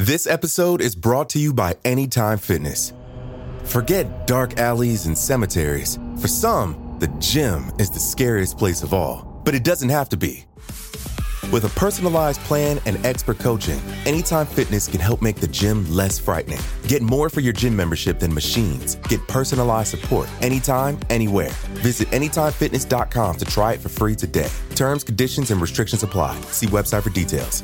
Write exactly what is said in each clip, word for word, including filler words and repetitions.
This episode is brought to you by Anytime Fitness. Forget dark alleys and cemeteries. For some, the gym is the scariest place of all, but it doesn't have to be. With a personalized plan and expert coaching, Anytime Fitness can help make the gym less frightening. Get more for your gym membership than machines. Get personalized support anytime, anywhere. Visit anytime fitness dot com to try it for free today. Terms, conditions, and restrictions apply. See website for details.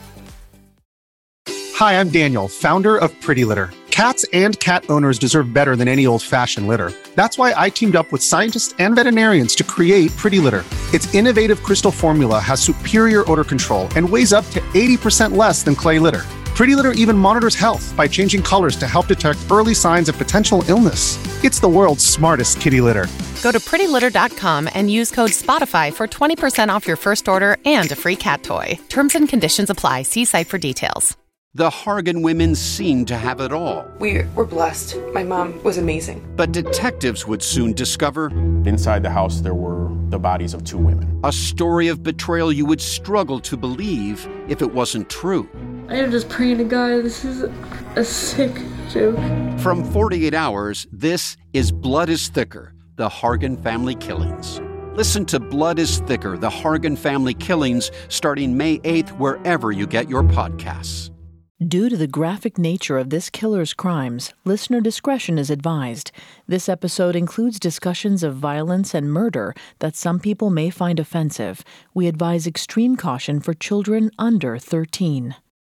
Hi, I'm Daniel, founder of Pretty Litter. Cats and cat owners deserve better than any old-fashioned litter. That's why I teamed up with scientists and veterinarians to create Pretty Litter. Its innovative crystal formula has superior odor control and weighs up to eighty percent less than clay litter. Pretty Litter even monitors health by changing colors to help detect early signs of potential illness. It's the world's smartest kitty litter. Go to pretty litter dot com and use code SPOTIFY for twenty percent off your first order and a free cat toy. Terms and conditions apply. See site for details. The Hargan women seemed to have it all. We were blessed. My mom was amazing. But detectives would soon discover inside the house there were the bodies of two women. A story of betrayal you would struggle to believe if it wasn't true. I am just praying to God, this is a sick joke. From forty-eight hours, this is Blood is Thicker, the Hargan family killings. Listen to Blood is Thicker, the Hargan family killings, starting May eighth, wherever you get your podcasts. Due to the graphic nature of this killer's crimes, listener discretion is advised. This episode includes discussions of violence and murder that some people may find offensive. We advise extreme caution for children under thirteen.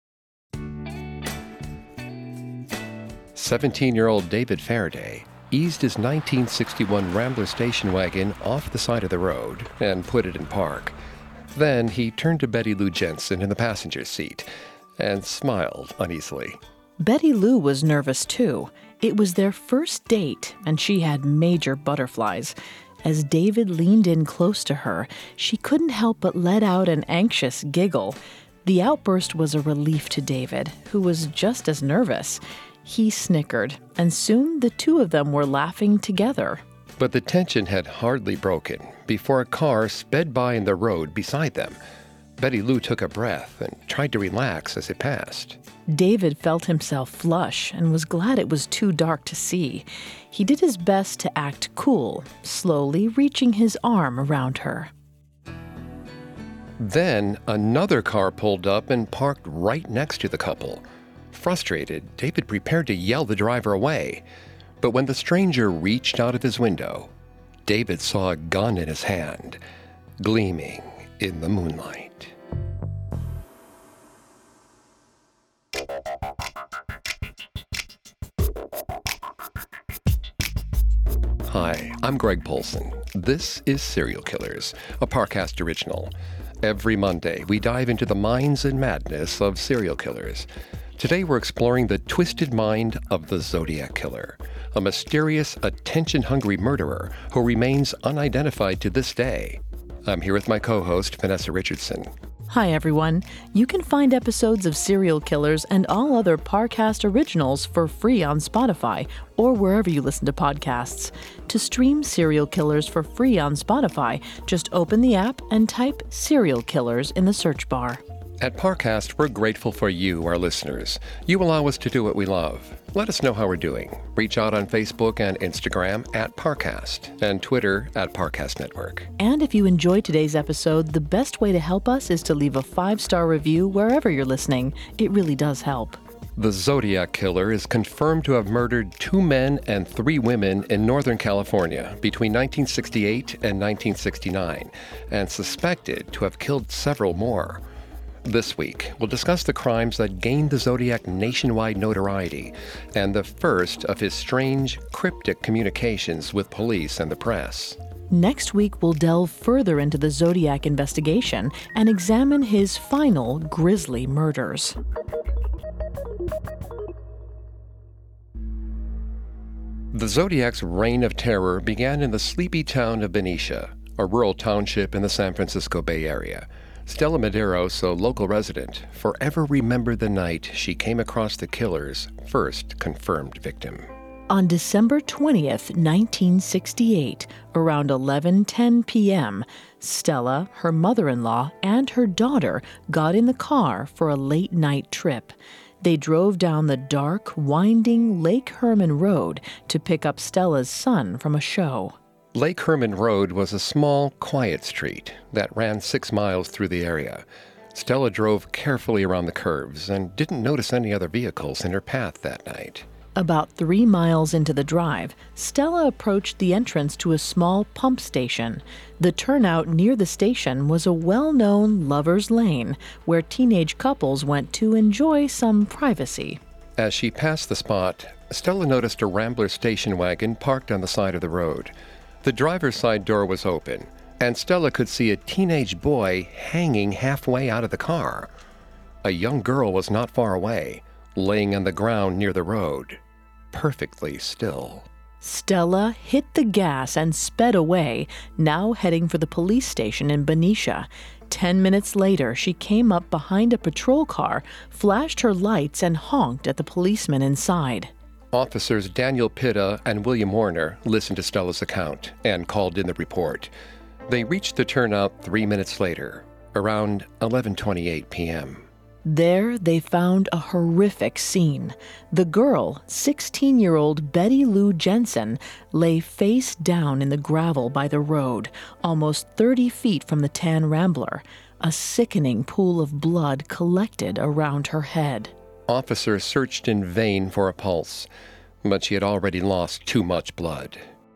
seventeen-year-old David Faraday eased his nineteen sixty-one Rambler station wagon off the side of the road and put it in park. Then he turned to Betty Lou Jensen in the passenger seat and smiled uneasily. Betty Lou was nervous too. It was their first date, and she had major butterflies. As David leaned in close to her, she couldn't help but let out an anxious giggle. The outburst was a relief to David, who was just as nervous. He snickered, and soon the two of them were laughing together. But the tension had hardly broken before a car sped by in the road beside them. Betty Lou took a breath and tried to relax as it passed. David felt himself flush and was glad it was too dark to see. He did his best to act cool, slowly reaching his arm around her. Then another car pulled up and parked right next to the couple. Frustrated, David prepared to yell the driver away. But when the stranger reached out of his window, David saw a gun in his hand, gleaming in the moonlight. Hi, I'm Greg Polson. This is Serial Killers, a Parcast original. Every Monday, we dive into the minds and madness of serial killers. Today, we're exploring the twisted mind of the Zodiac Killer, a mysterious, attention-hungry murderer who remains unidentified to this day. I'm here with my co-host, Vanessa Richardson. Hi, everyone. You can find episodes of Serial Killers and all other Parcast originals for free on Spotify or wherever you listen to podcasts. To stream Serial Killers for free on Spotify, just open the app and type Serial Killers in the search bar. At Parcast, we're grateful for you, our listeners. You allow us to do what we love. Let us know how we're doing. Reach out on Facebook and Instagram at Parcast and Twitter at Parcast Network. And if you enjoyed today's episode, the best way to help us is to leave a five-star review wherever you're listening. It really does help. The Zodiac Killer is confirmed to have murdered two men and three women in Northern California between nineteen sixty-eight and nineteen sixty-nine, and suspected to have killed several more. This week, we'll discuss the crimes that gained the Zodiac nationwide notoriety and the first of his strange, cryptic communications with police and the press. Next week, we'll delve further into the Zodiac investigation and examine his final grisly murders. The Zodiac's reign of terror began in the sleepy town of Benicia, a rural township in the San Francisco Bay Area. Stella Medeiros, a local resident, forever remembered the night she came across the killer's first confirmed victim. On December twentieth, nineteen sixty-eight, around eleven ten p.m., Stella, her mother-in-law, and her daughter got in the car for a late-night trip. They drove down the dark, winding Lake Herman Road to pick up Stella's son from a show. Lake Herman Road was a small, quiet street that ran six miles through the area. Stella drove carefully around the curves and didn't notice any other vehicles in her path that night. About three miles into the drive, Stella approached the entrance to a small pump station. The turnout near the station was a well-known lover's lane where teenage couples went to enjoy some privacy. As she passed the spot, Stella noticed a Rambler station wagon parked on the side of the road. The driver's side door was open, and Stella could see a teenage boy hanging halfway out of the car. A young girl was not far away, laying on the ground near the road, perfectly still. Stella hit the gas and sped away, now heading for the police station in Benicia. Ten minutes later, she came up behind a patrol car, flashed her lights, and honked at the policeman inside. Officers Daniel Pitta and William Warner listened to Stella's account and called in the report. They reached the turnout three minutes later, around eleven twenty-eight p.m. There, they found a horrific scene. The girl, sixteen-year-old Betty Lou Jensen, lay face down in the gravel by the road, almost thirty feet from the tan Rambler. A sickening pool of blood collected around her head. Officers searched in vain for a pulse, but she had already lost too much blood.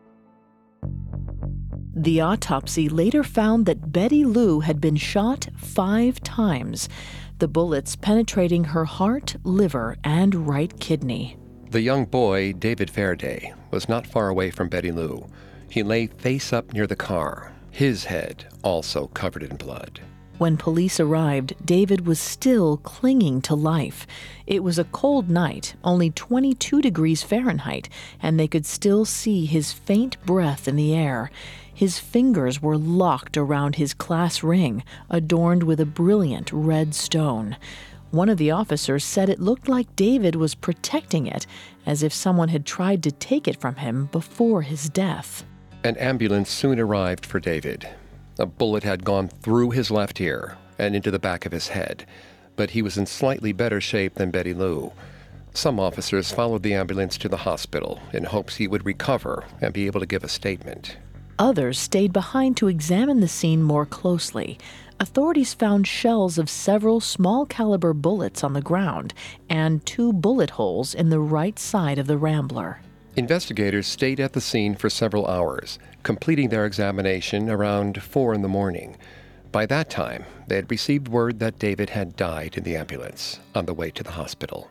The autopsy later found that Betty Lou had been shot five times, the bullets penetrating her heart, liver, and right kidney. The young boy, David Faraday, was not far away from Betty Lou. He lay face up near the car, his head also covered in blood. When police arrived, David was still clinging to life. It was a cold night, only twenty-two degrees Fahrenheit, and they could still see his faint breath in the air. His fingers were locked around his class ring, adorned with a brilliant red stone. One of the officers said it looked like David was protecting it, as if someone had tried to take it from him before his death. An ambulance soon arrived for David. A bullet had gone through his left ear and into the back of his head, but he was in slightly better shape than Betty Lou. Some officers followed the ambulance to the hospital in hopes he would recover and be able to give a statement. Others stayed behind to examine the scene more closely. Authorities found shells of several small-caliber bullets on the ground and two bullet holes in the right side of the Rambler. Investigators stayed at the scene for several hours, completing their examination around four in the morning. By that time, they had received word that David had died in the ambulance on the way to the hospital.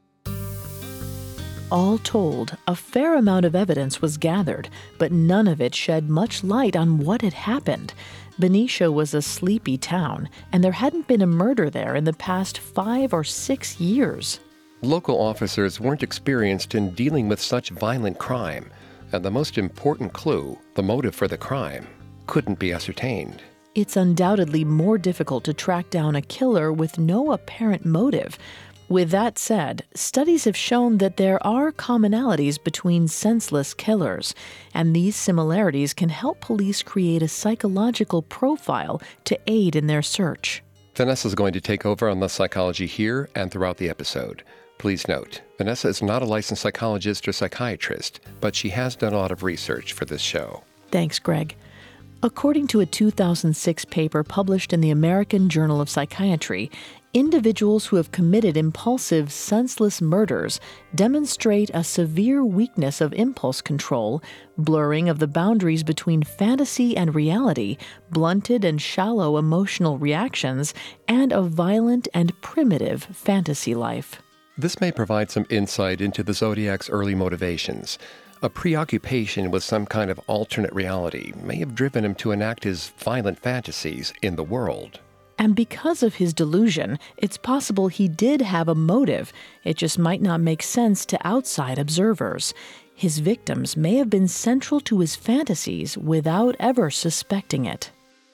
All told, a fair amount of evidence was gathered, but none of it shed much light on what had happened. Benicia was a sleepy town, and there hadn't been a murder there in the past five or six years. Local officers weren't experienced in dealing with such violent crime, and the most important clue, the motive for the crime, couldn't be ascertained. It's undoubtedly more difficult to track down a killer with no apparent motive. With that said, studies have shown that there are commonalities between senseless killers, and these similarities can help police create a psychological profile to aid in their search. Vanessa is going to take over on the psychology here and throughout the episode. Please note, Vanessa is not a licensed psychologist or psychiatrist, but she has done a lot of research for this show. Thanks, Greg. According to a two thousand six paper published in the American Journal of Psychiatry, individuals who have committed impulsive, senseless murders demonstrate a severe weakness of impulse control, blurring of the boundaries between fantasy and reality, blunted and shallow emotional reactions, and a violent and primitive fantasy life. This may provide some insight into the Zodiac's early motivations. A preoccupation with some kind of alternate reality may have driven him to enact his violent fantasies in the world. And because of his delusion, it's possible he did have a motive. It just might not make sense to outside observers. His victims may have been central to his fantasies without ever suspecting it.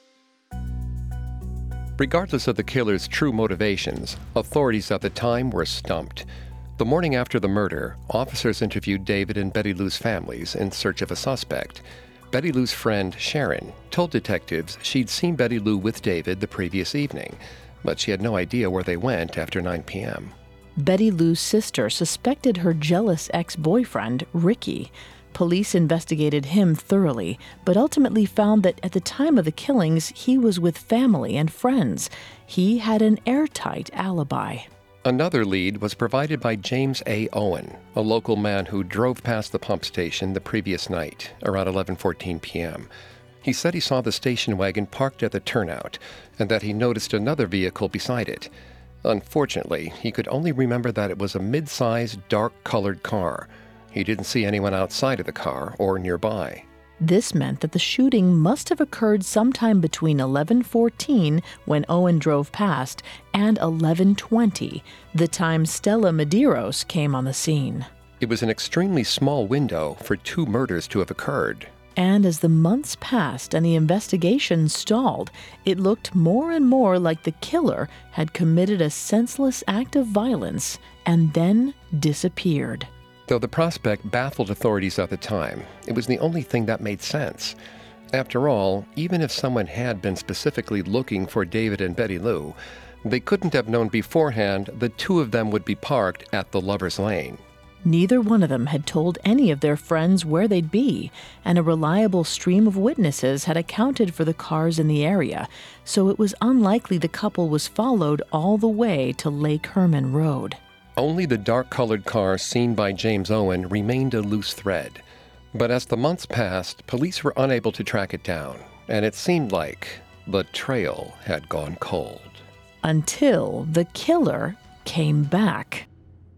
Regardless of the killer's true motivations, authorities at the time were stumped. The morning after the murder, officers interviewed David and Betty Lou's families in search of a suspect. Betty Lou's friend, Sharon, told detectives she'd seen Betty Lou with David the previous evening, but she had no idea where they went after nine p.m. Betty Lou's sister suspected her jealous ex-boyfriend, Ricky. Police investigated him thoroughly, but ultimately found that at the time of the killings, he was with family and friends. He had an airtight alibi. Another lead was provided by James A. Owen, a local man who drove past the pump station the previous night, around eleven fourteen p.m. He said he saw the station wagon parked at the turnout, and that he noticed another vehicle beside it. Unfortunately, he could only remember that it was a mid-sized, dark-colored car. He didn't see anyone outside of the car or nearby. This meant that the shooting must have occurred sometime between eleven fourteen, when Owen drove past, and eleven twenty, the time Stella Medeiros came on the scene. It was an extremely small window for two murders to have occurred. And as the months passed and the investigation stalled, it looked more and more like the killer had committed a senseless act of violence and then disappeared. Though the prospect baffled authorities at the time, it was the only thing that made sense. After all, even if someone had been specifically looking for David and Betty Lou, they couldn't have known beforehand the two of them would be parked at the Lover's Lane. Neither one of them had told any of their friends where they'd be, and a reliable stream of witnesses had accounted for the cars in the area, so it was unlikely the couple was followed all the way to Lake Herman Road. Only the dark-colored car seen by James Owen remained a loose thread. But as the months passed, police were unable to track it down, and it seemed like the trail had gone cold. Until the killer came back.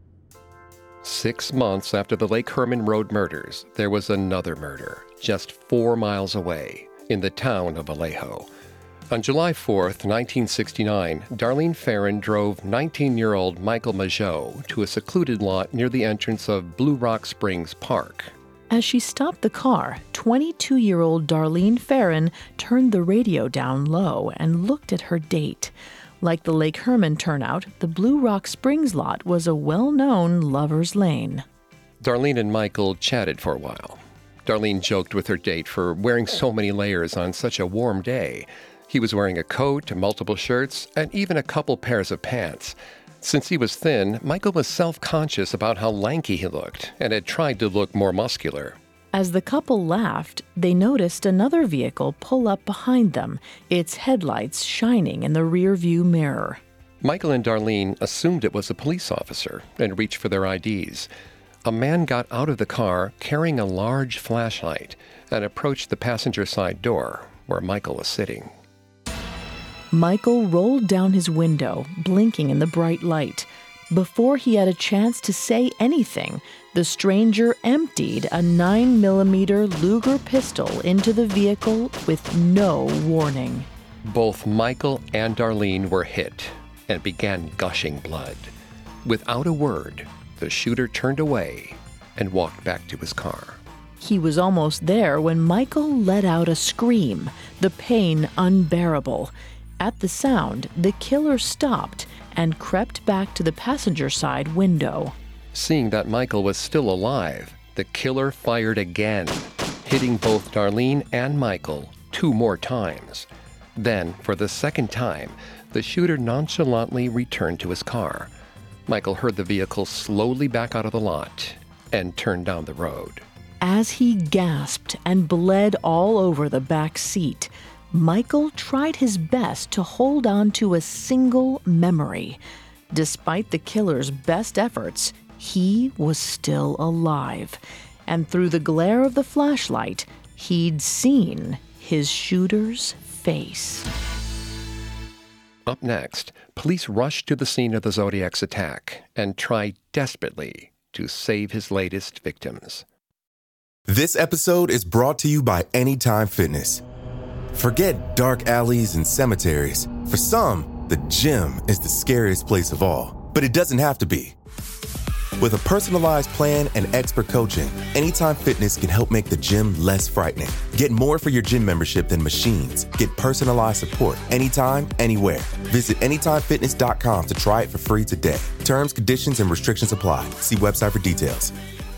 Six months after the Lake Herman Road murders, there was another murder, just four miles away, in the town of Vallejo. On July fourth, nineteen sixty-nine, Darlene Ferrin drove nineteen-year-old Michael Mageau to a secluded lot near the entrance of Blue Rock Springs Park. As she stopped the car, twenty-two-year-old Darlene Ferrin turned the radio down low and looked at her date. Like the Lake Herman turnout, the Blue Rock Springs lot was a well-known lover's lane. Darlene and Michael chatted for a while. Darlene joked with her date for wearing so many layers on such a warm day. He was wearing a coat, multiple shirts, and even a couple pairs of pants. Since he was thin, Michael was self-conscious about how lanky he looked and had tried to look more muscular. As the couple laughed, they noticed another vehicle pull up behind them, its headlights shining in the rear-view mirror. Michael and Darlene assumed it was a police officer and reached for their I Ds. A man got out of the car carrying a large flashlight and approached the passenger side door where Michael was sitting. Michael rolled down his window, blinking in the bright light. Before he had a chance to say anything, the stranger emptied a nine millimeter Luger pistol into the vehicle with no warning. Both Michael and Darlene were hit and began gushing blood. Without a word, the shooter turned away and walked back to his car. He was almost there when Michael let out a scream, the pain unbearable. At the sound, the killer stopped and crept back to the passenger side window. Seeing that Michael was still alive, the killer fired again, hitting both Darlene and Michael two more times. Then, for the second time, the shooter nonchalantly returned to his car. Michael heard the vehicle slowly back out of the lot and turned down the road. As he gasped and bled all over the back seat, Michael tried his best to hold on to a single memory. Despite the killer's best efforts, he was still alive. And through the glare of the flashlight, he'd seen his shooter's face. Up next, police rushed to the scene of the Zodiac's attack and tried desperately to save his latest victims. This episode is brought to you by Anytime Fitness. Forget dark alleys and cemeteries. For some, the gym is the scariest place of all, but it doesn't have to be. With a personalized plan and expert coaching, Anytime Fitness can help make the gym less frightening. Get more for your gym membership than machines. Get personalized support anytime, anywhere. Visit anytime fitness dot com to try it for free today. Terms, conditions, and restrictions apply. See website for details.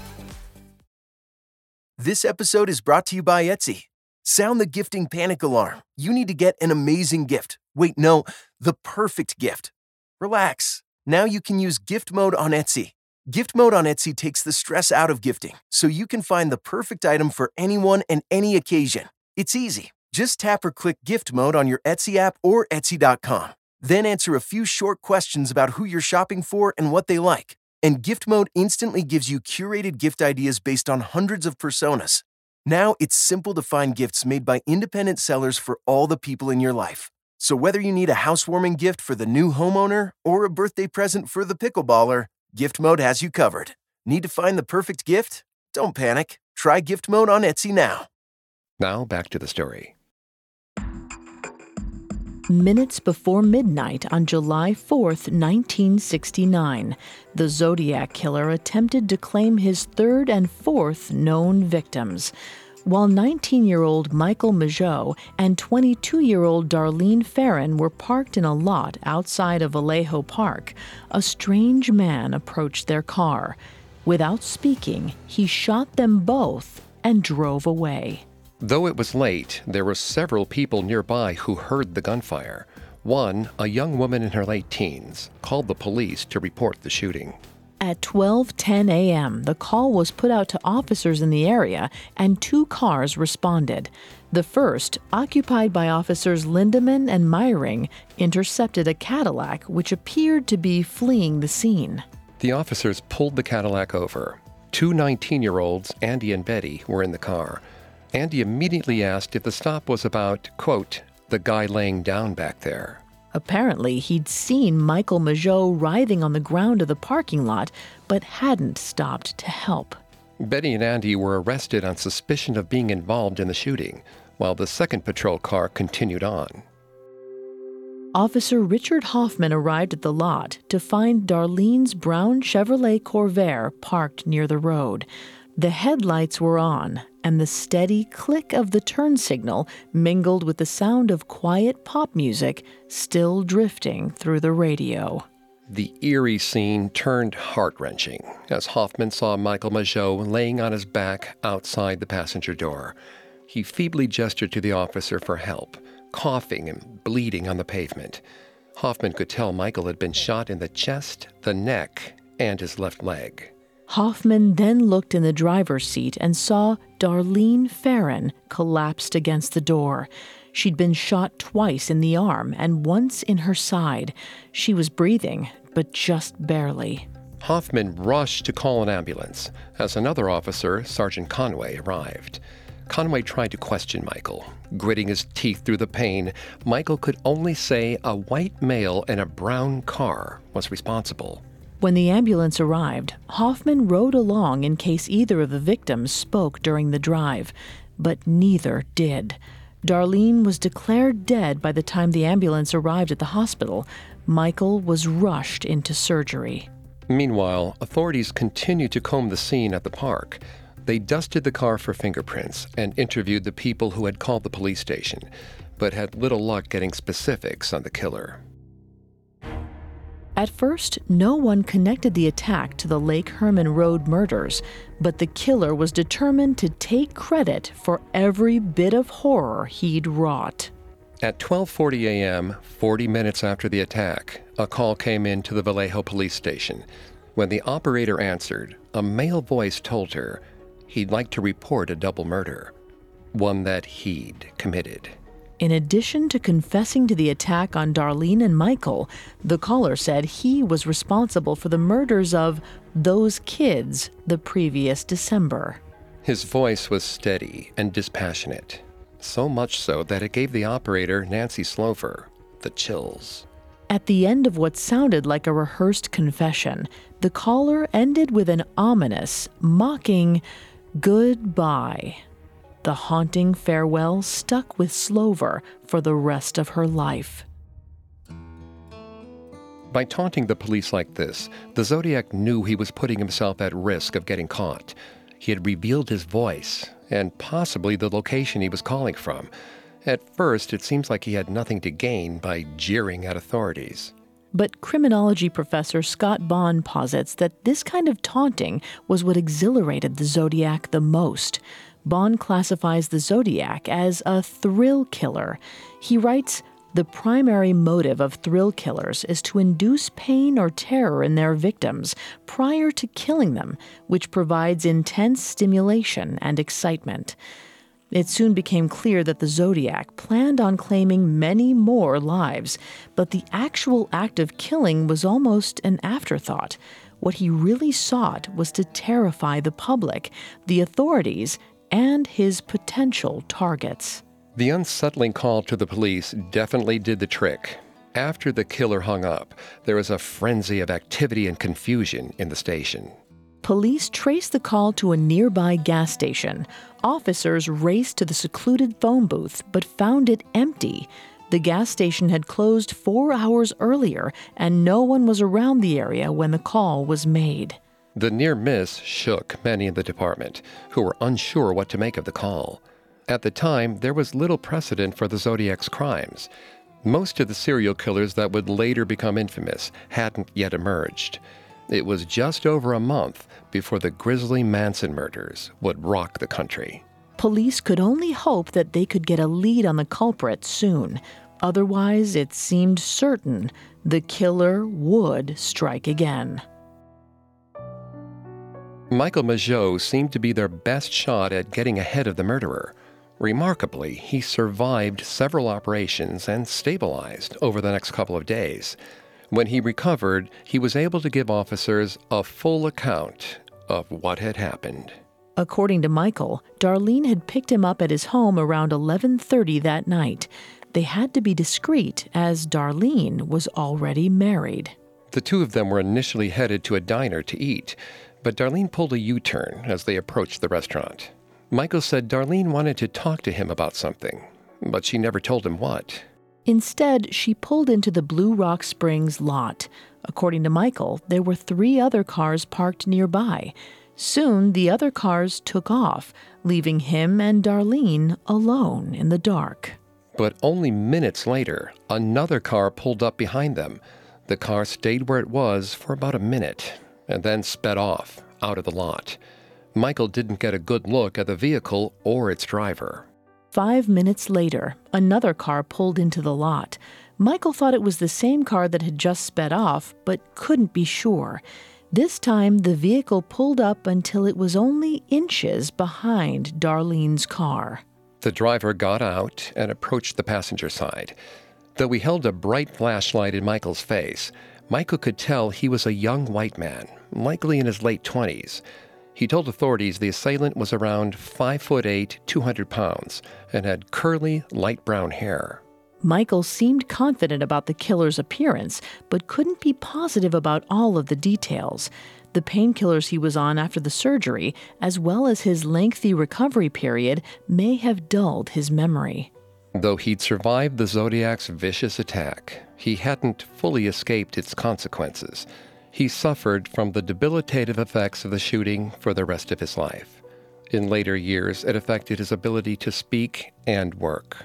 This episode is brought to you by Etsy. Sound the gifting panic alarm. You need to get an amazing gift. Wait, no, the perfect gift. Relax. Now you can use gift mode on Etsy. Gift mode on Etsy takes the stress out of gifting, so you can find the perfect item for anyone and any occasion. It's easy. Just tap or click gift mode on your Etsy app or Etsy dot com. Then answer a few short questions about who you're shopping for and what they like. And gift mode instantly gives you curated gift ideas based on hundreds of personas. Now it's simple to find gifts made by independent sellers for all the people in your life. So whether you need a housewarming gift for the new homeowner or a birthday present for the pickleballer, Gift Mode has you covered. Need to find the perfect gift? Don't panic. Try Gift Mode on Etsy now. Now back to the story. Minutes before midnight on July fourth, nineteen sixty-nine, the Zodiac Killer attempted to claim his third and fourth known victims. While nineteen-year-old Michael Mageau and twenty-two-year-old Darlene Ferrin were parked in a lot outside of Vallejo Park, a strange man approached their car. Without speaking, he shot them both and drove away. Though it was late, there were several people nearby who heard the gunfire. One, a young woman in her late teens, called the police to report the shooting. At twelve ten a.m., the call was put out to officers in the area, and two cars responded. The first, occupied by officers Lindemann and Meyring, intercepted a Cadillac which appeared to be fleeing the scene. The officers pulled the Cadillac over. Two nineteen-year-olds, Andy and Betty, were in the car. Andy immediately asked if the stop was about, quote, the guy laying down back there. Apparently, he'd seen Michael Mageau writhing on the ground of the parking lot, but hadn't stopped to help. Betty and Andy were arrested on suspicion of being involved in the shooting, while the second patrol car continued on. Officer Richard Hoffman arrived at the lot to find Darlene's brown Chevrolet Corvair parked near the road. The headlights were on, and the steady click of the turn signal mingled with the sound of quiet pop music still drifting through the radio. The eerie scene turned heart-wrenching as Hoffman saw Michael Mageau laying on his back outside the passenger door. He feebly gestured to the officer for help, coughing and bleeding on the pavement. Hoffman could tell Michael had been shot in the chest, the neck, and his left leg. Hoffman then looked in the driver's seat and saw Darlene Ferrin collapsed against the door. She'd been shot twice in the arm and once in her side. She was breathing, but just barely. Hoffman rushed to call an ambulance as another officer, Sergeant Conway, arrived. Conway tried to question Michael. Gritting his teeth through the pain, Michael could only say a white male in a brown car was responsible. When the ambulance arrived, Hoffman rode along in case either of the victims spoke during the drive, but neither did. Darlene was declared dead by the time the ambulance arrived at the hospital. Michael was rushed into surgery. Meanwhile, authorities continued to comb the scene at the park. They dusted the car for fingerprints and interviewed the people who had called the police station, but had little luck getting specifics on the killer. At first, no one connected the attack to the Lake Herman Road murders, but the killer was determined to take credit for every bit of horror he'd wrought. At twelve forty a.m., forty minutes after the attack, a call came in to the Vallejo police station. When the operator answered, a male voice told her he'd like to report a double murder, one that he'd committed. In addition to confessing to the attack on Darlene and Michael, the caller said he was responsible for the murders of those kids the previous December. His voice was steady and dispassionate, so much so that it gave the operator, Nancy Slover, the chills. At the end of what sounded like a rehearsed confession, the caller ended with an ominous, mocking goodbye. The haunting farewell stuck with Slover for the rest of her life. By taunting the police like this, the Zodiac knew he was putting himself at risk of getting caught. He had revealed his voice, and possibly the location he was calling from. At first, it seems like he had nothing to gain by jeering at authorities. But criminology professor Scott Bond posits that this kind of taunting was what exhilarated the Zodiac the most. Bond classifies the Zodiac as a thrill killer. He writes, The primary motive of thrill killers is to induce pain or terror in their victims prior to killing them, which provides intense stimulation and excitement. It soon became clear that the Zodiac planned on claiming many more lives, but the actual act of killing was almost an afterthought. What he really sought was to terrify the public, the authorities, and his potential targets. The unsettling call to the police definitely did the trick. After the killer hung up, there was a frenzy of activity and confusion in the station. Police traced the call to a nearby gas station. Officers raced to the secluded phone booth, but found it empty. The gas station had closed four hours earlier, and no one was around the area when the call was made. The near miss shook many in the department, who were unsure what to make of the call. At the time, there was little precedent for the Zodiac's crimes. Most of the serial killers that would later become infamous hadn't yet emerged. It was just over a month before the grisly Manson murders would rock the country. Police could only hope that they could get a lead on the culprit soon. Otherwise, it seemed certain the killer would strike again. Michael Mageau seemed to be their best shot at getting ahead of the murderer. Remarkably, he survived several operations and stabilized over the next couple of days. When he recovered, he was able to give officers a full account of what had happened. According to Michael, Darlene had picked him up at his home around eleven thirty that night. They had to be discreet, as Darlene was already married. The two of them were initially headed to a diner to eat, but Darlene pulled a U-turn as they approached the restaurant. Michael said Darlene wanted to talk to him about something, but she never told him what. Instead, she pulled into the Blue Rock Springs lot. According to Michael, there were three other cars parked nearby. Soon, the other cars took off, leaving him and Darlene alone in the dark. But only minutes later, another car pulled up behind them. The car stayed where it was for about a minute, and then sped off, out of the lot. Michael didn't get a good look at the vehicle or its driver. Five minutes later, another car pulled into the lot. Michael thought it was the same car that had just sped off, but couldn't be sure. This time, the vehicle pulled up until it was only inches behind Darlene's car. The driver got out and approached the passenger side. Though he held a bright flashlight in Michael's face, Michael could tell he was a young white man, likely in his late twenties. He told authorities the assailant was around five foot eight, two hundred pounds, and had curly, light brown hair. Michael seemed confident about the killer's appearance, but couldn't be positive about all of the details. The painkillers he was on after the surgery, as well as his lengthy recovery period, may have dulled his memory. Though he'd survived the Zodiac's vicious attack, he hadn't fully escaped its consequences. He suffered from the debilitative effects of the shooting for the rest of his life. In later years, it affected his ability to speak and work.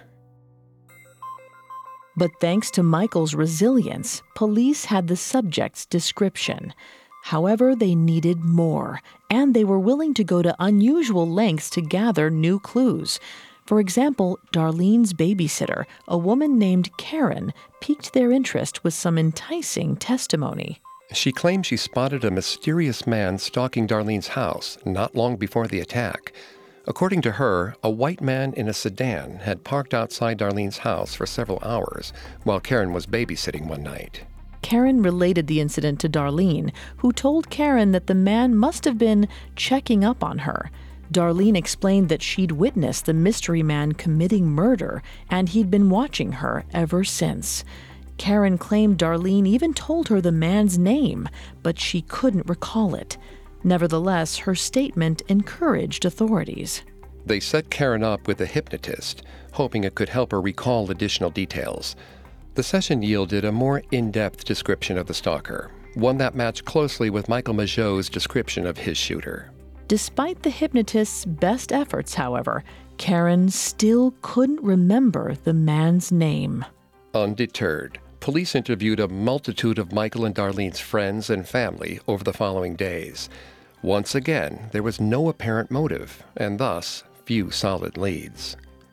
But thanks to Michael's resilience, police had the subject's description. However, they needed more, and they were willing to go to unusual lengths to gather new clues. For example, Darlene's babysitter, a woman named Karen, piqued their interest with some enticing testimony. She claimed she spotted a mysterious man stalking Darlene's house not long before the attack. According to her, a white man in a sedan had parked outside Darlene's house for several hours while Karen was babysitting one night. Karen related the incident to Darlene, who told Karen that the man must have been checking up on her. Darlene explained that she'd witnessed the mystery man committing murder, and he'd been watching her ever since. Karen claimed Darlene even told her the man's name, but she couldn't recall it. Nevertheless, her statement encouraged authorities. They set Karen up with a hypnotist, hoping it could help her recall additional details. The session yielded a more in-depth description of the stalker, one that matched closely with Michael Mageau's description of his shooter. Despite the hypnotist's best efforts, however, Karen still couldn't remember the man's name. Undeterred, police interviewed a multitude of Michael and Darlene's friends and family over the following days. Once again, there was no apparent motive, and thus few solid leads.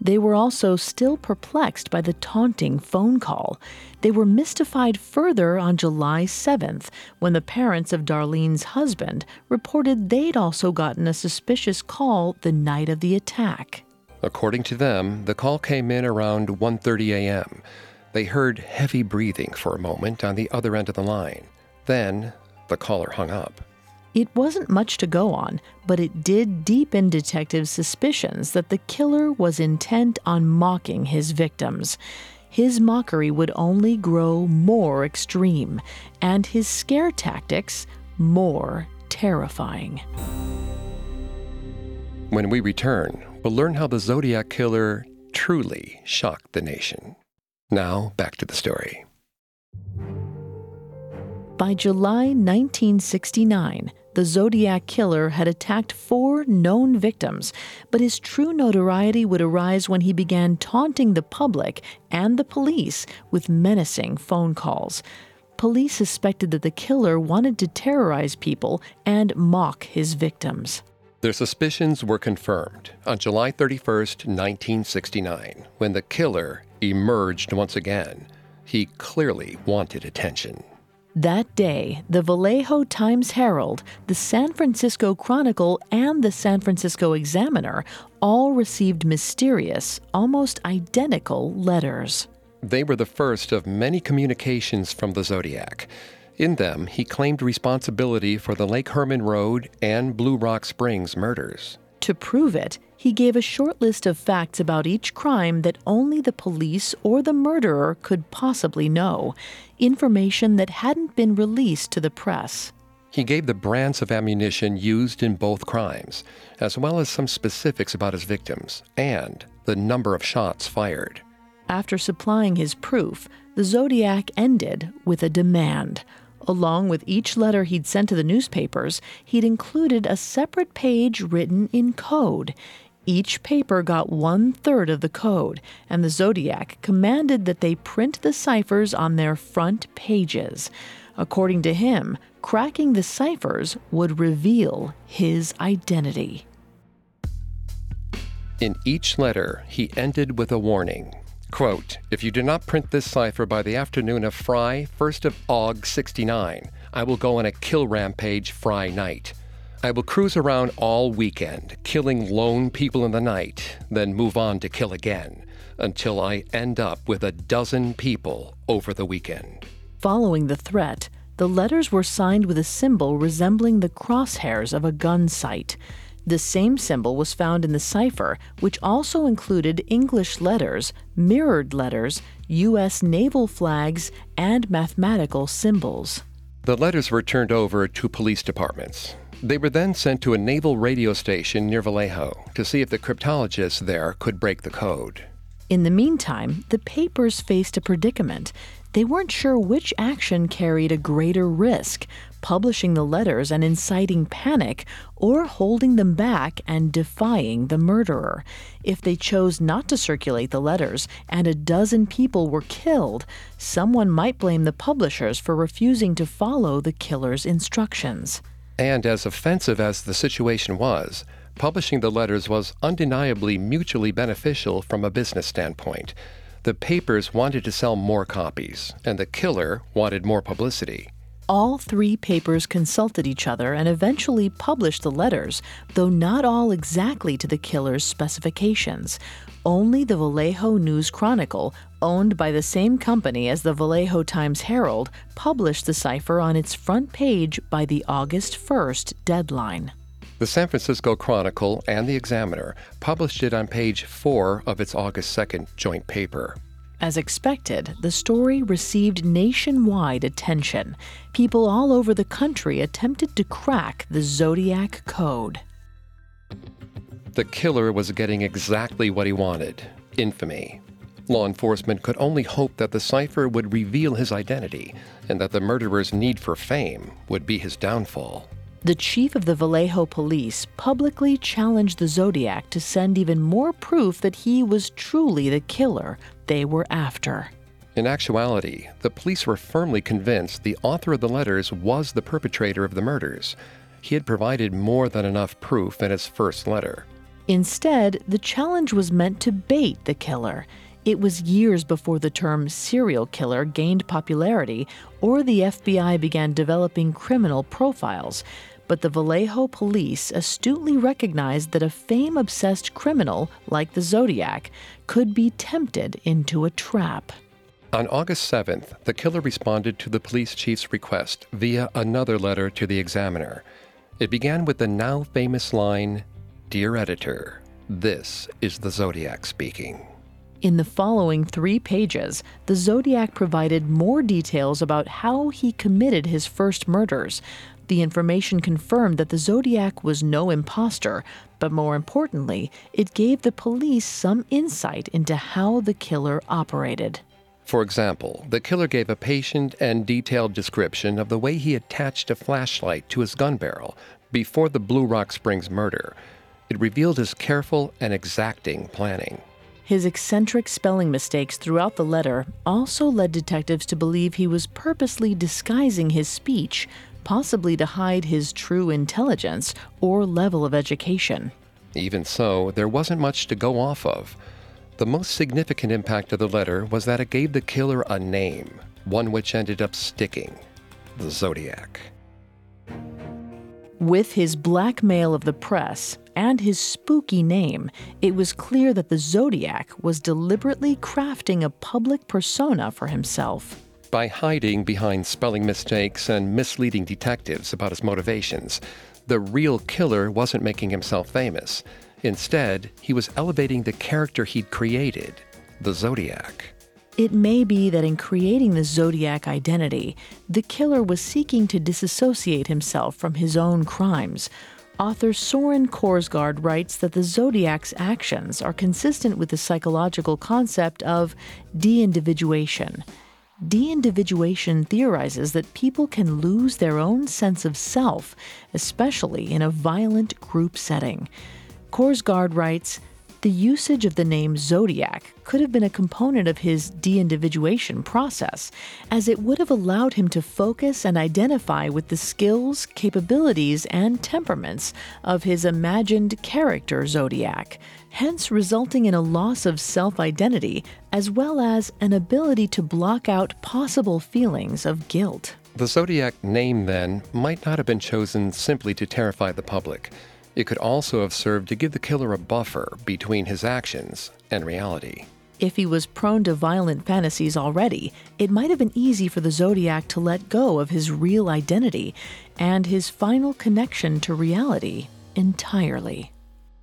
They were also still perplexed by the taunting phone call. They were mystified further on July seventh, when the parents of Darlene's husband reported they'd also gotten a suspicious call the night of the attack. According to them, the call came in around one thirty a.m. They heard heavy breathing for a moment on the other end of the line. Then, the caller hung up. It wasn't much to go on, but it did deepen detectives' suspicions that the killer was intent on mocking his victims. His mockery would only grow more extreme, and his scare tactics more terrifying. When we return, we'll learn how the Zodiac Killer truly shocked the nation. Now, back to the story. By July nineteen sixty-nine, the Zodiac Killer had attacked four known victims, but his true notoriety would arise when he began taunting the public and the police with menacing phone calls. Police suspected that the killer wanted to terrorize people and mock his victims. Their suspicions were confirmed on July thirty-first, nineteen sixty-nine, when the killer emerged once again. He clearly wanted attention. That day, the Vallejo Times-Herald, the San Francisco Chronicle, and the San Francisco Examiner all received mysterious, almost identical letters. They were the first of many communications from the Zodiac. In them, he claimed responsibility for the Lake Herman Road and Blue Rock Springs murders. To prove it, he gave a short list of facts about each crime that only the police or the murderer could possibly know, information that hadn't been released to the press. He gave the brands of ammunition used in both crimes, as well as some specifics about his victims and the number of shots fired. After supplying his proof, the Zodiac ended with a demand. Along with each letter he'd sent to the newspapers, he'd included a separate page written in code. Each paper got one-third of the code, and the Zodiac commanded that they print the ciphers on their front pages. According to him, cracking the ciphers would reveal his identity. In each letter, he ended with a warning. Quote, "If you do not print this cipher by the afternoon of Fry, first of August sixty-nine, I will go on a kill rampage Fry night. I will cruise around all weekend, killing lone people in the night, then move on to kill again, until I end up with a dozen people over the weekend." Following the threat, the letters were signed with a symbol resembling the crosshairs of a gun sight. The same symbol was found in the cipher, which also included English letters, mirrored letters, U S naval flags, and mathematical symbols. The letters were turned over to police departments. They were then sent to a naval radio station near Vallejo to see if the cryptologists there could break the code. In the meantime, the papers faced a predicament. They weren't sure which action carried a greater risk, publishing the letters and inciting panic, or holding them back and defying the murderer. If they chose not to circulate the letters and a dozen people were killed, someone might blame the publishers for refusing to follow the killer's instructions. And as offensive as the situation was, publishing the letters was undeniably mutually beneficial from a business standpoint. The papers wanted to sell more copies, and the killer wanted more publicity. All three papers consulted each other and eventually published the letters, though not all exactly to the killer's specifications. Only the Vallejo News-Chronicle, owned by the same company as the Vallejo Times-Herald, published the cipher on its front page by the August first deadline. The San Francisco Chronicle and the Examiner published it on page four of its August second joint paper. As expected, the story received nationwide attention. People all over the country attempted to crack the Zodiac code. The killer was getting exactly what he wanted: infamy. Law enforcement could only hope that the cipher would reveal his identity and that the murderer's need for fame would be his downfall. The chief of the Vallejo police publicly challenged the Zodiac to send even more proof that he was truly the killer they were after. In actuality, the police were firmly convinced the author of the letters was the perpetrator of the murders. He had provided more than enough proof in his first letter. Instead, the challenge was meant to bait the killer. It was years before the term serial killer gained popularity or the F B I began developing criminal profiles. But the Vallejo police astutely recognized that a fame-obsessed criminal like the Zodiac could be tempted into a trap. On August seventh, the killer responded to the police chief's request via another letter to the Examiner. It began with the now famous line, "Dear Editor, this is the Zodiac speaking." In the following three pages, the Zodiac provided more details about how he committed his first murders. The information confirmed that the Zodiac was no imposter, but more importantly, it gave the police some insight into how the killer operated. For example, the killer gave a patient and detailed description of the way he attached a flashlight to his gun barrel before the Blue Rock Springs murder. It revealed his careful and exacting planning. His eccentric spelling mistakes throughout the letter also led detectives to believe he was purposely disguising his speech, possibly to hide his true intelligence or level of education. Even so, there wasn't much to go off of. The most significant impact of the letter was that it gave the killer a name, one which ended up sticking: the Zodiac. With his blackmail of the press and his spooky name, it was clear that the Zodiac was deliberately crafting a public persona for himself. By hiding behind spelling mistakes and misleading detectives about his motivations, the real killer wasn't making himself famous. Instead, he was elevating the character he'd created, the Zodiac. It may be that in creating the Zodiac identity, the killer was seeking to disassociate himself from his own crimes. Author Soren Korsgaard writes that the Zodiac's actions are consistent with the psychological concept of de-individuation. De-individuation theorizes that people can lose their own sense of self, especially in a violent group setting. Korsgaard writes, the usage of the name Zodiac could have been a component of his de-individuation process, as it would have allowed him to focus and identify with the skills, capabilities, and temperaments of his imagined character Zodiac, hence resulting in a loss of self-identity as well as an ability to block out possible feelings of guilt. The Zodiac name, then, might not have been chosen simply to terrify the public. It could also have served to give the killer a buffer between his actions and reality. If he was prone to violent fantasies already, it might have been easy for the Zodiac to let go of his real identity and his final connection to reality entirely.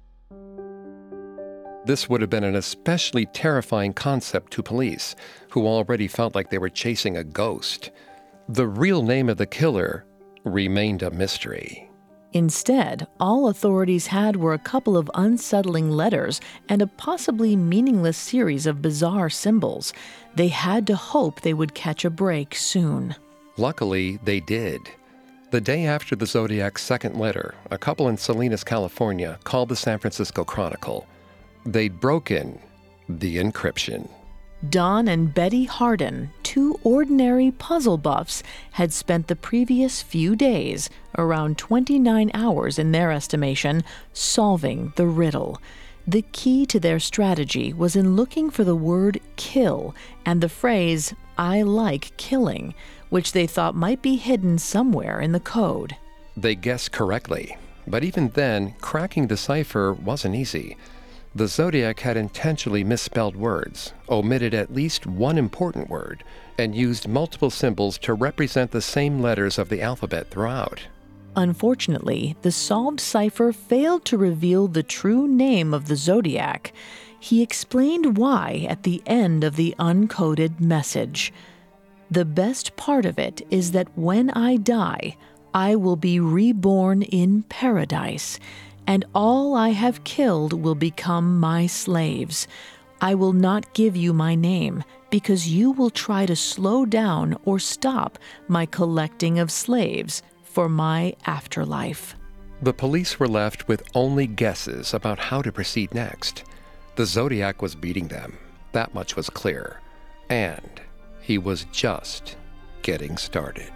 This would have been an especially terrifying concept to police, who already felt like they were chasing a ghost. The real name of the killer remained a mystery. Instead, all authorities had were a couple of unsettling letters and a possibly meaningless series of bizarre symbols. They had to hope they would catch a break soon. Luckily, they did. The day after the Zodiac's second letter, a couple in Salinas, California, called the San Francisco Chronicle. They'd broken the encryption. Don and Betty Hardin, two ordinary puzzle buffs, had spent the previous few days, around twenty-nine hours in their estimation, solving the riddle. The key to their strategy was in looking for the word kill and the phrase, "I like killing," which they thought might be hidden somewhere in the code. They guessed correctly, but even then, cracking the cipher wasn't easy. The Zodiac had intentionally misspelled words, omitted at least one important word, and used multiple symbols to represent the same letters of the alphabet throughout. Unfortunately, the solved cipher failed to reveal the true name of the Zodiac. He explained why at the end of the uncoded message. The best part of it is that when I die, I will be reborn in paradise, and all I have killed will become my slaves. I will not give you my name, because you will try to slow down or stop my collecting of slaves for my afterlife. The police were left with only guesses about how to proceed next. The Zodiac was beating them. That much was clear. And he was just getting started.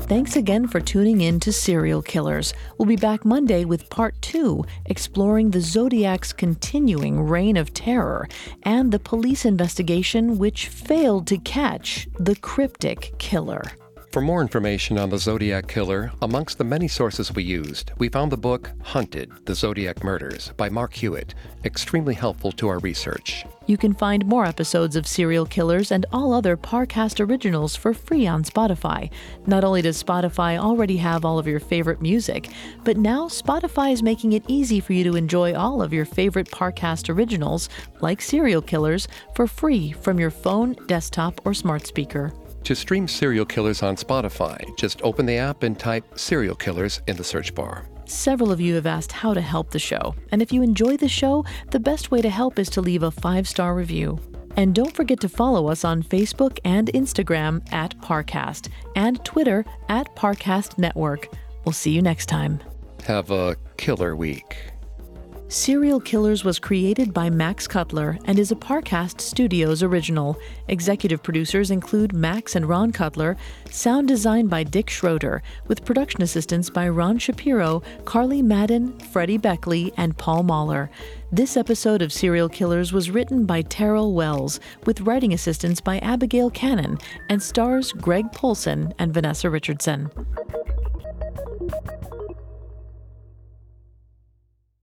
Thanks again for tuning in to Serial Killers. We'll be back Monday with part two, exploring the Zodiac's continuing reign of terror and the police investigation which failed to catch the cryptic killer. For more information on the Zodiac Killer, amongst the many sources we used, we found the book Hunted, The Zodiac Murders by Mark Hewitt, extremely helpful to our research. You can find more episodes of Serial Killers and all other Parcast originals for free on Spotify. Not only does Spotify already have all of your favorite music, but now Spotify is making it easy for you to enjoy all of your favorite Parcast originals, like Serial Killers, for free from your phone, desktop, or smart speaker. To stream Serial Killers on Spotify, just open the app and type Serial Killers in the search bar. Several of you have asked how to help the show, and if you enjoy the show, the best way to help is to leave a five-star review. And don't forget to follow us on Facebook and Instagram at Parcast, and Twitter at Parcast Network. We'll see you next time. Have a killer week. Serial Killers was created by Max Cutler and is a Parcast Studios original. Executive producers include Max and Ron Cutler, sound design by Dick Schroeder, with production assistance by Ron Shapiro, Carly Madden, Freddie Beckley, and Paul Mahler. This episode of Serial Killers was written by Terrell Wells, with writing assistance by Abigail Cannon, and stars Greg Polson and Vanessa Richardson.